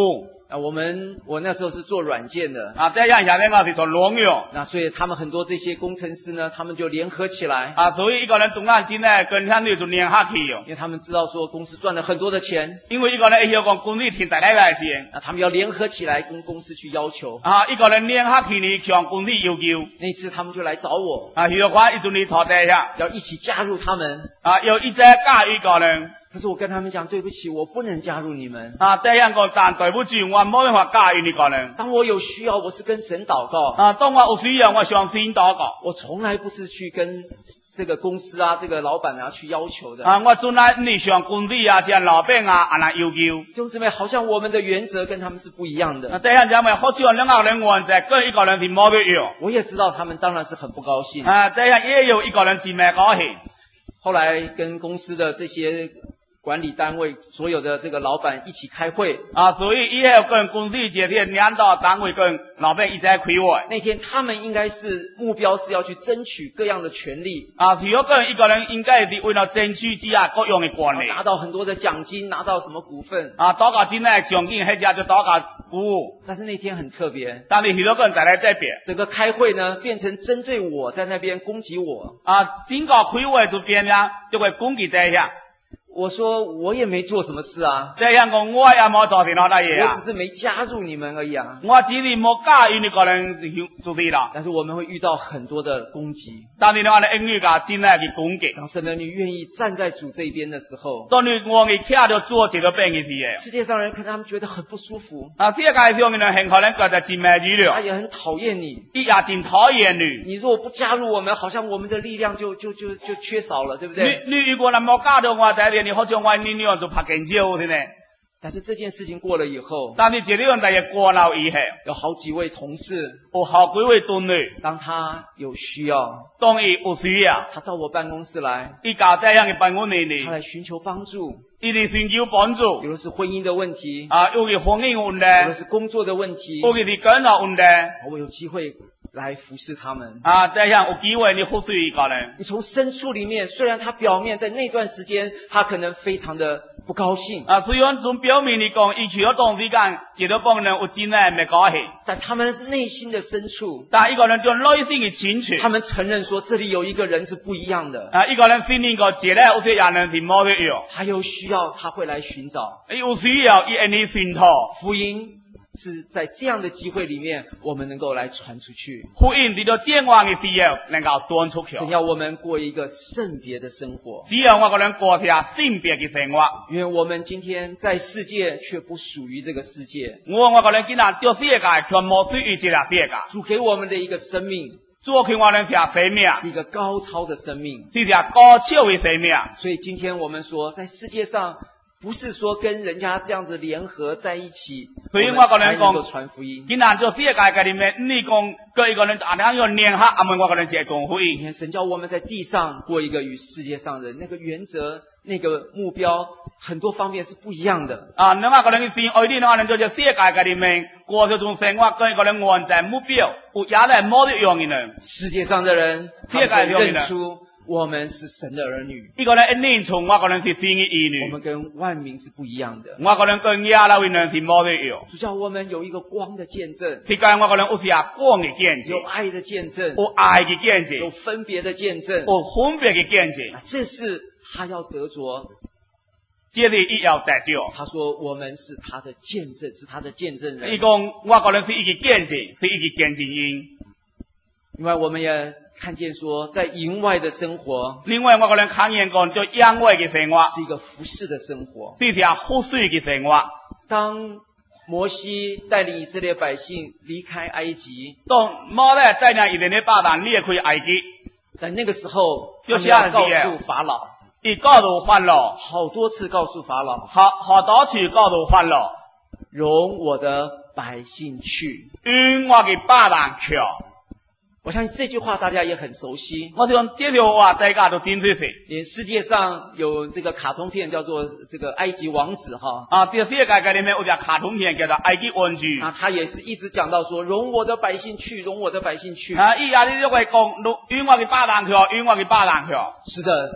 我那时候是做软件的， 这样下面我是做农药， 那所以他们很多这些工程师呢，他们就联合起来， 所以一个人动眼睛呢，跟他们就联合起哦， 因为他们知道说公司赚了很多的钱， 因为一个人会晓讲公司赚大来钱， 他们要联合起来跟公司去要求， 一个人联合起来向公司要求， 那次他们就来找我， 许话一阵你坐地下， 要一起加入他们， 要一直加一个人。 可是我跟他们讲，对不起，我不能加入你们。 这样讲，但对不起，我冇办法加入你个人。 当我有需要，我是跟神祷告。 当我有需要，我向神祷告。 我从来不是去跟这个公司这个老板去要求的。 我从来你向公司这老板那要求。 弟兄姊妹，好像我们的原则跟他们是不一样的。 这样讲，好像两个人原则跟一个人是冇一样。 我也知道他们当然是很不高兴。 这样也有一个人是唔高兴。 后来跟公司的这些管理单位所有的这个老板一起开会所以以后跟公司这些领导单位跟老板一起开会。 那天他们应该是目标是要去争取各样的权利如果跟一个人应该是为了争取之下各样的权利， 拿到很多的奖金，拿到什么股份多个金的奖金，或者就多个股务。 但是那天很特别， 但是许多个人在来这边， 整个开会呢变成针对我，在那边攻击我整个开会就变了就会攻击这下。 我说我也没做什么事这样讲我也冇做什么大嘢我只是没加入你们而已我只是冇加入你个人做对啦。 但是我们会遇到很多的攻击， 但是你话你英语真系去攻击。 当神的你愿意站在主这边的时候， 当你我哋听到做这个病嘅事世界上人看他们觉得很不舒服世界上嘅人可能觉得真没语料， 他也很讨厌你， 也真讨厌你。 你如果不加入我们，好像我们的力量就缺少了，对不对？ 你如果冇加入我这边，你好像我你就拍緊招的呢。 但是这件事情过了以后， 但是这个问题过了以后， 有好几位同事， 有好几位同事， 当他有需要， 当他有需要， 他到我办公室来， 他到这样的办公室里， 他来寻求帮助， 他来寻求帮助。 有的是婚姻的问题有的婚姻问题， 有的是工作的问题， 有的是工作问题。 我有机会来服侍他们这样有机会你服侍一个人。 你从深处里面，虽然他表面在那段时间他可能非常的不高兴虽然从表面嚟讲，他去咗当时间接到帮人有真系唔高兴， 但他们内心的深处， 但一个人就内心嘅清楚， 他们承认说这里有一个人是不一样的一个人承认过这里有些人是冇一样， 他有需要他会来寻找， 有需要他会寻讨福音。是在这样的机会里面，我们能够来传出去。 福音嚟到这样嘅时候，能够传出去。 神要我们过一个圣别的生活， 只要我个人过下圣别嘅生活。 因为我们今天在世界却不属于这个世界。 我个人今日在世界却冇属于这个世界。 主给我们的一个生命， 主给我们这生命是一个高超的生命， 是一个高超的生命。 所以今天我们说，在世界上。不是说跟人家这样子联合在一起， 所以我个人讲传福音。 今天就世界嘅里面，你讲跟一个人要联合，我个人就讲福音。 你看，神教我们在地上过一个与世界上人那个原则、那个目标，很多方面是不一样的。 另外个人是爱啲，可能就世界嘅里面过这种生活，跟一个人原则目标，有也系冇一样嘅人。 世界上的人，他们认出我们是神的儿女。 一个人一认出我个人是神嘅儿女。 我们跟万民是不一样的。 我个人跟亚拉维人是冇一样。 主叫我们有一个光的见证。 佢教我个人有下光嘅见证， 有爱的见证， 有爱嘅见证， 有分别的见证， 有分别嘅见证。 这是他要得着。 这里亦要得到。 他说我们是他的见证，是他的见证人。 伊讲我个人是一个见证，是一个见证人。 另外我们也看见说，在营外的生活， 另外我个人看见讲，就营外嘅生活是一个服侍的生活， 是一条服侍嘅生活。 当摩西带领以色列百姓离开埃及， 当摩西带领以色列百姓离开埃及， 在那个时候， 就是要告诉法老， 伊告诉法老， 好多次告诉法老， 好多次告诉法老， 容我的百姓去， 允我嘅百姓去。 我相信这句话大家也很熟悉。 我想这句话大家都真熟悉。 连世界上有这个卡通片叫做这个埃及王子哈这世界里面有条卡通片叫做埃及王子他也是一直讲到说容我的百姓去，容我的百姓去伊也就会讲允我嘅百姓去，允我嘅百姓去。 是的，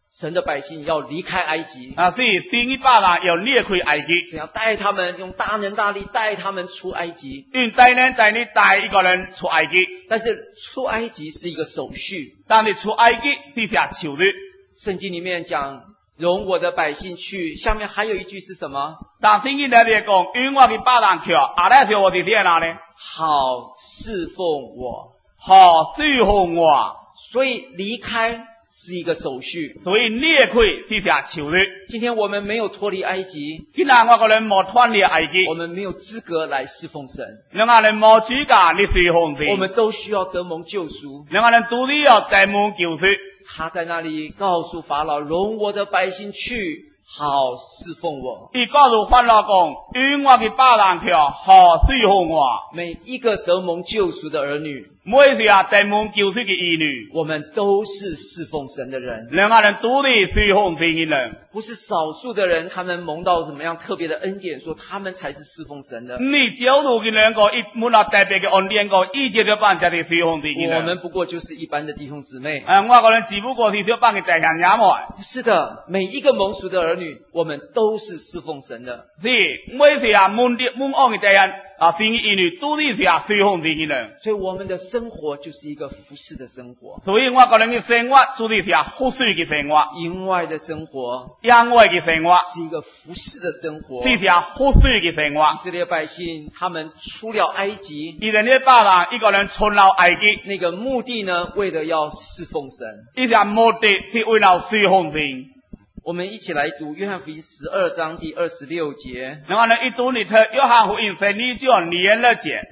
神的百姓要离开埃及， 所以神嘅百姓要离开埃及， 神要带他们，用大能大力带他们出埃及。 用大能大力带一个人出埃及， 但是出埃及是一个手续， 但是出埃及是条手续。 圣经里面讲容我的百姓去，下面还有一句是什么？ 但圣经里面讲，用我嘅百姓去，那条我哋听哪呢？ 好侍奉我， 好侍奉我。 所以离开是一个手续， 所以离开是条手续。 今天我们没有脱离埃及， 今日我个人冇脱离埃及， 我们没有资格来侍奉神。 两个人冇资格嚟侍奉神， 我们都需要得蒙救赎。 两个人都需要得蒙救赎。 他在那里告诉法老，容我的百姓去，好侍奉我。 他告诉法老讲，用我嘅百姓去，好侍奉我。 每一个得蒙救赎的儿女， 每一个得蒙救赎嘅儿女， 我们都是侍奉神的人。 两个人都是侍奉神嘅人， 不是少数的人，他们蒙到怎么样特别的恩典，说他们才是侍奉神的。 你少數嘅兩個，一冇那特別嘅恩典個，一直都辦才係侍奉神嘅人。 我們不過就是一般的弟兄姊妹。 我個人只不過是小班嘅弟兄姊妹。 不是的，每一個蒙贖的兒女，我們都是侍奉神的。 是，每一個蒙恩嘅弟兄神嘅兒女都是侍奉神嘅人。 所以我們的生活就是一個服侍的生活。 所以我個人嘅生活就是服侍嘅生活。 營外的生活， 營外嘅生活是一個服侍的生活。 是服侍嘅生活。 以色列百姓他們出了埃及， 以色列百姓一個人出了埃及， 那個目的呢，為了要侍奉神。 呢個目的是為了侍奉神。 我們一起來讀約翰福音12章第26節。 然後呢，一讀你睇約翰福音12章26節。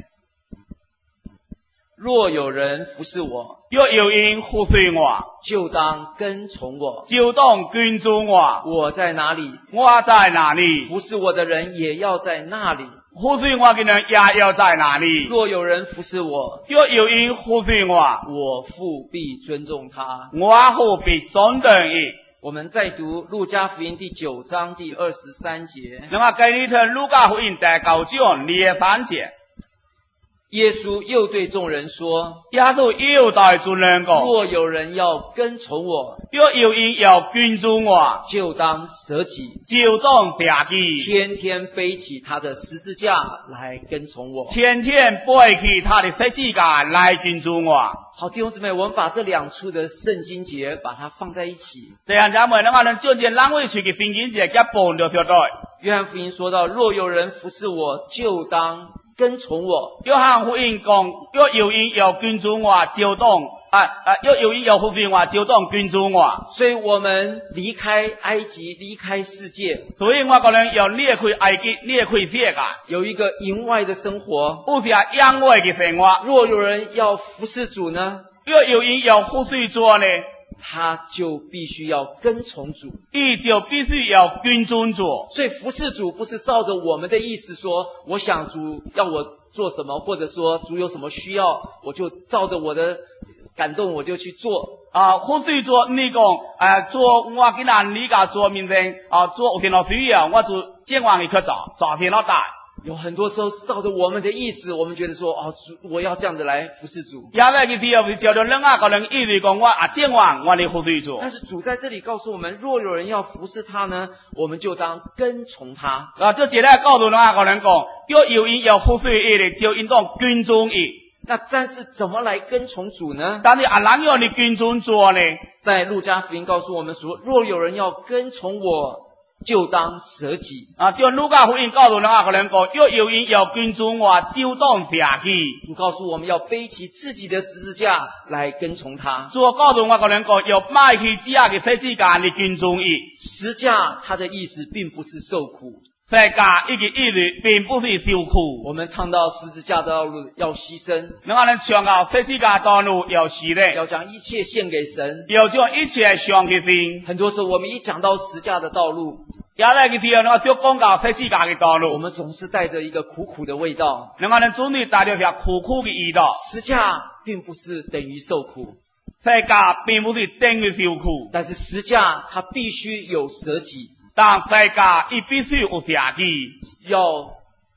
若有人服侍我， 若有人服侍我， 就當跟從我， 就當跟從我。 我在哪裡， 我在哪裡， 服侍我的人也要在那裡。 服侍我的人也要在哪裡。 若有人服侍我， 若有人服侍我， 我父必尊重他， 我父必尊重他。 我們再讀路加福音第9章第23節。 那麼跟你睇路加福音第9章23節。 耶穌又對眾人說， 耶穌又對眾人講， 若有人要跟從我， 若有人要跟從我， 就當捨己， 就當捨己， 天天背起他的十字架來跟從我， 天天背起他的十字架來跟從我。 好，弟兄姊妹，我們把這兩處的聖經節把它放在一起。 弟兄姊妹，我們將這兩位處嘅聖經節一般就對待。 約翰福音說到，若有人服侍我，就當跟從我。 約翰福音講，若有人要跟從我，就當若有人要服侍我，就當跟從我。 所以我們離開埃及，離開世界。 所以我個人要離開埃及，離開世界， 有一個營外的生活， 不是營外嘅生活。 若有人要服侍主呢？ 若有人要服侍主呢？ 他就必須要跟從主， 他就必須要跟從主。 所以服侍主不是照着我們的意思說，我想主要我做什麼，或者說主有什麼需要，我就照着我的感動我就去做。 服侍主你講做我今日你家做面前做有天落需要，我就盡量去做天落大。 有很多時候是照着我們的意思，我們覺得說主我要這樣子來服侍主。 也係嘅時候，照着另外個人意思講，我盡量我嚟服侍主。 但是主在這裡告訴我們，若有人要服侍他呢，我們就當跟從他。 就接來告訴另外個人講，若有人要服侍佢，就應當跟從佢。 那但是怎麼來跟從主呢？ 但是哪樣你跟從主呢？ 在路加福音告訴我們說，若有人要跟從我，就當捨己。 就路加福音告訴另外個人講，若有人要跟從我，就當捨己。 主告訴我們要背起自己的十字架來跟從他。 主告訴另外個人講，要買起自己嘅十字架嚟跟從佢。 十架它的意思並不是受苦。 十架一個意思並不是受苦。 我們唱到十字架的道路要犧牲， 另外人唱到十字架道路要犧牲， 要將一切獻給神， 要將一切獻給神。 很多時候我們一講到十架的道路， 也來嘅時候，我就講到十字架嘅道路， 我們總是帶着一個苦苦的味道。 另外人總係帶着條苦苦嘅味道。 十架並不是等於受苦， 十架並不是等於受苦， 但是十架它必須有捨己。 但十架亦必須有捨己， 要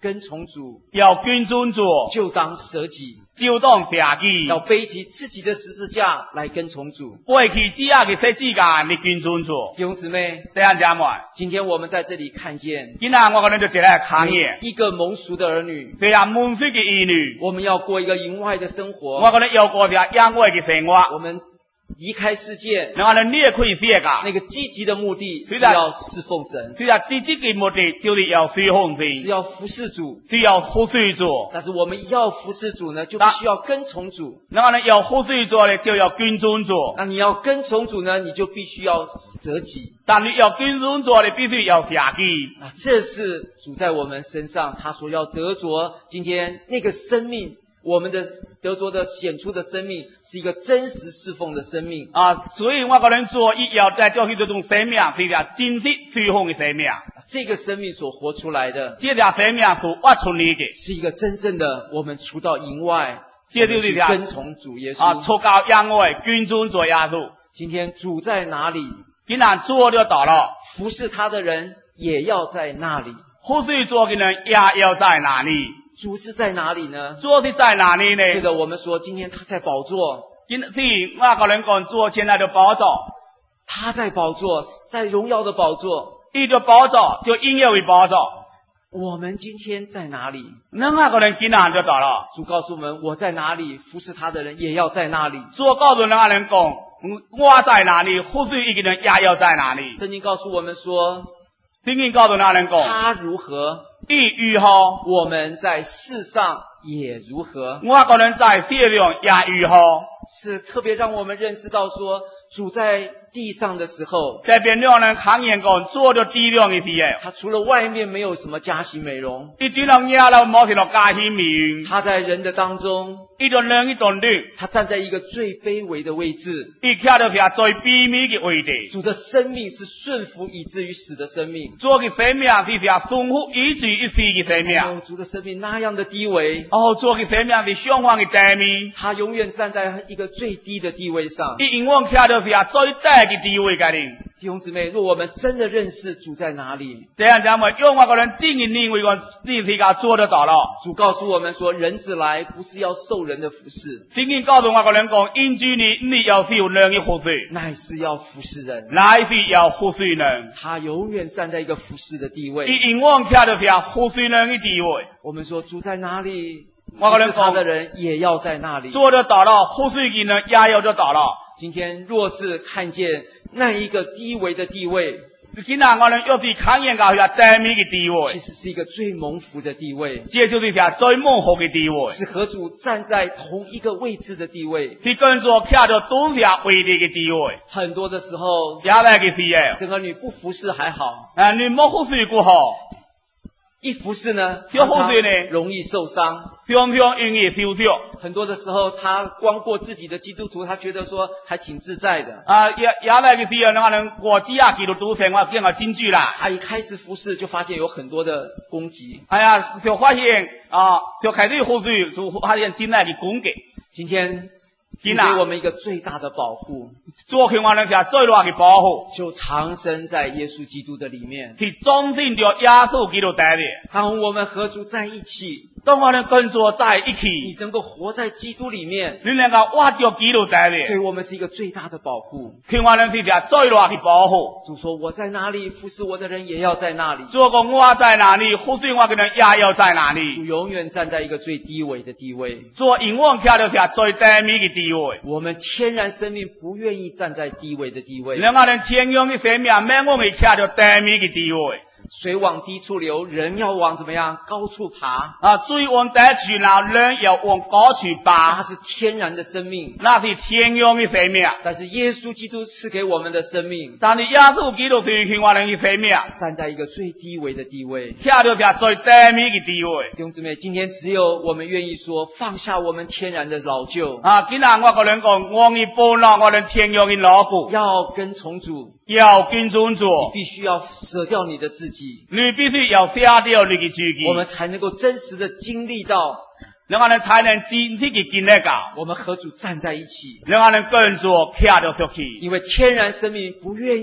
跟从主， 要跟从主， 就当舍己， 就当舍己， 要背起自己的十字架来跟从主。 背起自己的十字架来跟从主。 弟兄姊妹， 弟兄姊妹， 今天我们在这里看见， 今天我可能就一个看见， 一个蒙赎的儿女， 这样蒙水的儿女， 我们要过一个营外的生活， 我可能要过一个养外的生活。 我们离开世界， 我可能离开世界， 那个积极的目的是要侍奉神， 其实积极的目的就是要侍奉神， 是要服侍主， 是要服侍主。 但是我们要服侍主呢，就必须要跟从主。 那呢，要服侍主呢，就要跟从主。 那你要跟从主呢，你就必须要舍己。 但你要跟从主，你必须要舍己。 啊，这是主在我们身上他所要得着今天那个生命。我们的得着的显出的生命是一个真实侍奉的生命啊，所以我可能做一要在做这种生命，是个真实侍奉的生命。 这个生命所活出来的， 这条生命所活出来的， 是一个真正的我们出到营外， 这就是跟从主耶稣啊，出到营外跟从主耶稣。 今天主在哪里？ 今天主就到了， 服侍他的人也要在那里。 服侍主的人也要在哪里？ 主是在哪里呢？ 主是在哪里呢？ 是的，我们说今天他在宝座。 今天我可能讲主现在的宝座， 他在宝座，在荣耀的宝座。 一个宝座就应有的宝座。 我们今天在哪里？ 那可能今天就到了。 主告诉我们，我在哪里，服侍他的人也要在那里。 主告诉那个人讲，我在哪里，服侍一个人也要在哪里。 圣经告诉我们说， 圣经告诉那个人讲， 他如何， 必如何， 我们在世上也如何。 我可能在世上也如何， 是特别让我们认识到说，主在地上的时候， 这边让人看见讲，做着地上的事诶。 他除了外面没有什么家型美容， 一地上也了冇什么家庭美容。 他在人的当中， 一个人一段女， 他站在一个最卑微的位置， 一站到遐最卑微的位置。 主的生命是顺服以至于死的生命， 主的生命是遐顺服以至于死的生命。 主的生命那样的低微， 主的生命是相反的地面， 他永远站在一个最低的地位上。 伊永远站到遐最低的地位个人。 弟兄姊妹，若我们真的认识主在哪里， 这样讲嘛，用我个人真的认为讲，你是个做得到了。 主告诉我们说，人子来不是要受人的服侍， 圣经告诉我个人讲，因主你要受人的服侍， 乃是要服侍人， 乃是要服侍人。 他永远站在一个服侍的地位， 伊永远站到遐服侍人的地位。 我们说主在哪里， 我个人他的人也要在那里， 做得到了，服侍的人也要得到了。 今天若是看见那一个低微的地位， 今天我们要是看见到遐低微的地位， 其实是一个最蒙福的地位， 这就是遐最蒙福的地位， 是和主站在同一个位置的地位， 是跟主站到同遐位置的地位。 很多的时候， 也来个是诶， 这个女不服侍还好， 你没服侍过好， 一服侍呢， 小服侍呢容易受伤， 常常容易受伤。 很多的时候，他光过自己的基督徒，他觉得说还挺自在的。 也来个是啊，那能我只要基督徒生活变个真主啦。 他一开始服侍就发现有很多的攻击， 就发现就开始服侍就发现真来的攻击。 今天给我们一个最大的保护， 做给我们下最大的保护， 就藏身在耶稣基督的里面， 是忠心着耶稣基督在里。 当我们和主在一起， 当我们跟主在一起， 你能够活在基督里面， 你能够活着基督在里， 对我们是一个最大的保护。 给我们是下最大的保护。 主说：“我在哪里，服侍我的人也要在那里。” 主讲我在哪里，服侍我的人也要在哪里。 主永远站在一个最低微的地位， 主永远站到下最低微的地位。 我们天然生命不愿意站在低微的地位， 两个人天然的生命没我们站到低微的地位。 水往低处流，人要往怎么样？高处爬。 水往低处流，人要往高处爬。 那是天然的生命， 那是天然的生命。 但是耶稣基督赐给我们的生命， 但是耶稣基督赐给我们的生命， 站在一个最低微的地位， 站到下最低微的地位。 弟兄姊妹，今天只有我们愿意说放下我们天然的老旧。 今天我个人讲，我们不让我们天然的老旧， 要跟从主， 要跟从主， 你必须要舍掉你的自己。 你必须要舍掉你的自己， 我们才能够真实的经历到， 两个人才能真实的经历到， 我们和主站在一起， 两个人跟主站到一起。 因为天然生命不愿意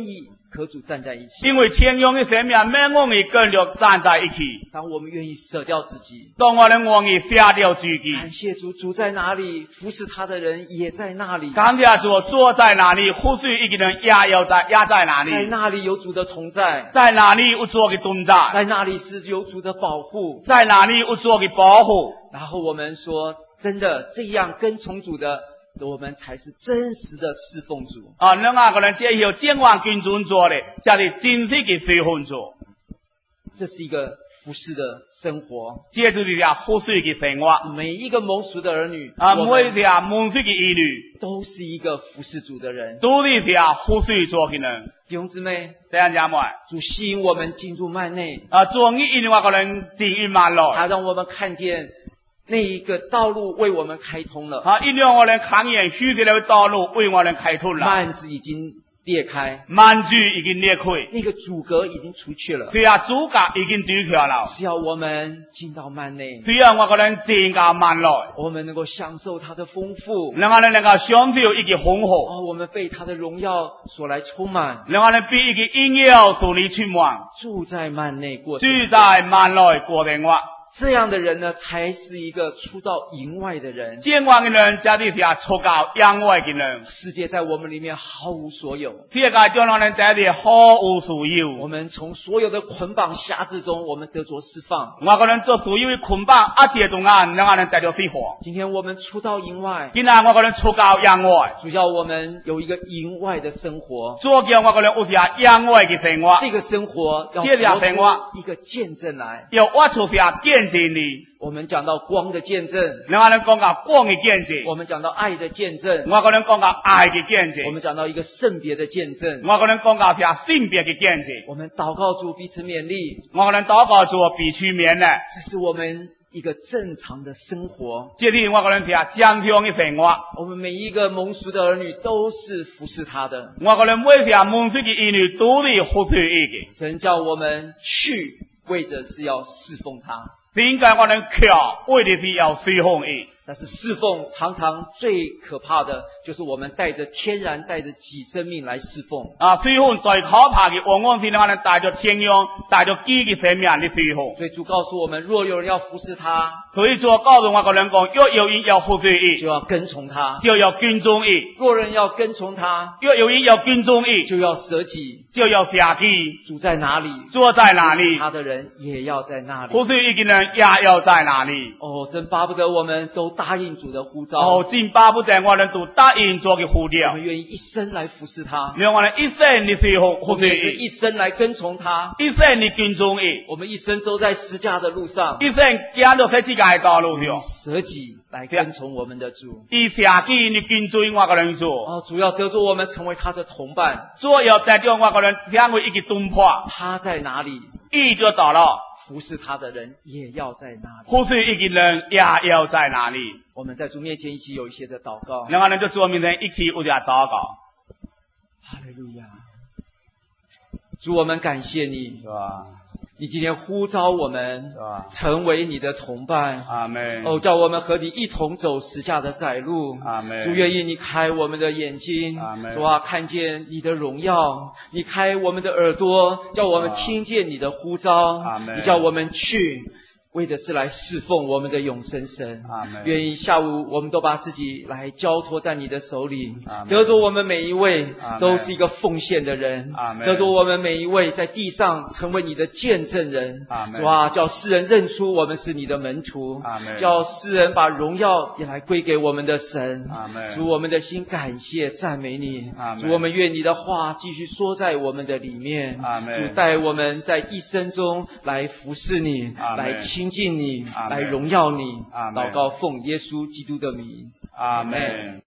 和主站在一起。 因为天用的生命免我们跟着站在一起。 当我们愿意舍掉自己， 当我们愿意舍掉自己， 感谢主，主在哪里，服侍他的人也在那里。 感谢主，坐在哪里，服侍一个人也在哪里。 在那里有主的同在， 在哪里有主的同在， 在那里是有主的保护， 在哪里有主的保护。 然后我们说，真的这样跟从主的，我们才是真实的侍奉主。 咱个人这有健完跟从做的，才是真实的侍奉主。 这是一个服侍的生活， 这就是条服侍的生活。 每一个蒙属的儿女， 每条蒙属的儿女， 都是一个服侍主的人， 都是条服侍主的人。 弟兄姊妹， 弟兄姊妹， 主吸引我们进入幔内， 主引领我个人进入幔内， 他让我们看见那一个道路为我们开通了， 引领我们看见许多的道路为我们开通了。 幔子已经裂开， 幔子已经裂开， 那个阻隔已经除去了， 是啊，阻隔已经除去了。 只要我们进到幔内， 只要我个人进到幔内， 我们能够享受它的丰富， 能够享受一个丰富。 我们被他的荣耀所来充满， 能够被一个荣耀所来充满， 住在幔内过， 住在幔内过生活。 这样的人呢，才是一个出到营外的人。 这样的人，才是条出到营外的人。 世界在我们里面毫无所有， 世界中让人在这毫无所有。 我们从所有的捆绑辖制中，我们得着释放。 我个人做所有的捆绑，这中间让人得着释放。 今天我们出到营外， 今天我个人出到营外， 主要我们有一个营外的生活。 主叫我个人有条营外的生活。 这个生活要这条生活一个见证来， 要活出条见证你。 我们讲到光的见证， 能够讲到光的见证； 我们讲到爱的见证， 我个人讲到爱的见证； 我们讲到一个圣别的见证， 我个人讲到条性别的见证。 我们祷告主彼此勉励， 我个人祷告主彼此勉励。 这是我们一个正常的生活， 这是我个人条正常的生活。 我们每一个蒙属的儿女都是服侍他的， 我个人每条蒙属的儿女都是服侍他的。 神叫我们去，为着是要侍奉他。 应该我们靠，为的是要侍奉他。 但是侍奉常常最可怕的，就是我们带着天然、带着己生命来侍奉。 侍奉最可怕的，往往是我们带着天养、带着己的生命的侍奉。 所以主告诉我们，若有人要服侍他， 所以主告诉我个人讲，若有人要服侍他， 就要跟从他， 就要跟踪他。 若人要跟从他， 若有人要跟踪他， 就要舍己， 就要舍己。 主在哪里， 主在哪里， 他的人也要在那里。 服侍一个人也要在哪里。 真巴不得我们都答应主的呼召。 真巴不得我们都答应主的呼召。 我们愿意一生来服侍他， 让我们一生的侍奉， 我们也是一生来跟从他， 一生的跟踪他。 我们一生走在十架的路上， 一生走到十字架的道路上， 舍己来跟从我们的主， 以舍己的跟随我个人主。 主要得着我们成为他的同伴， 主要得着我个人成为一个同伴。 他在哪里， 一就到了， 服侍他的人也要在那里， 服侍一个人也要在哪里。 我们在主面前一起有一些的祷告， 然后呢，就主面前一起有点祷告。 哈利路亚！主，我们感谢你， 是吧？ 你今天呼召我们成为你的同伴， 阿们。 叫我们和你一同走十架的窄路， 阿们。 主，愿意你开我们的眼睛， 阿们。 主啊，看见你的荣耀，你开我们的耳朵，叫我们听见你的呼召， 阿们。 你叫我们去，为的是来侍奉我们的永生神。愿意下午我们都把自己来交托在你的手里，得着我们每一位都是一个奉献的人，得着我们每一位在地上成为你的见证人。主啊，叫世人认出我们是你的门徒，叫世人把荣耀也来归给我们的神。主，我们的心感谢赞美你。主，我们愿你的话继续说在我们的里面。主，带我们在一生中来服侍你，来亲近你，来荣耀你。祷告奉耶稣基督的名， 阿们。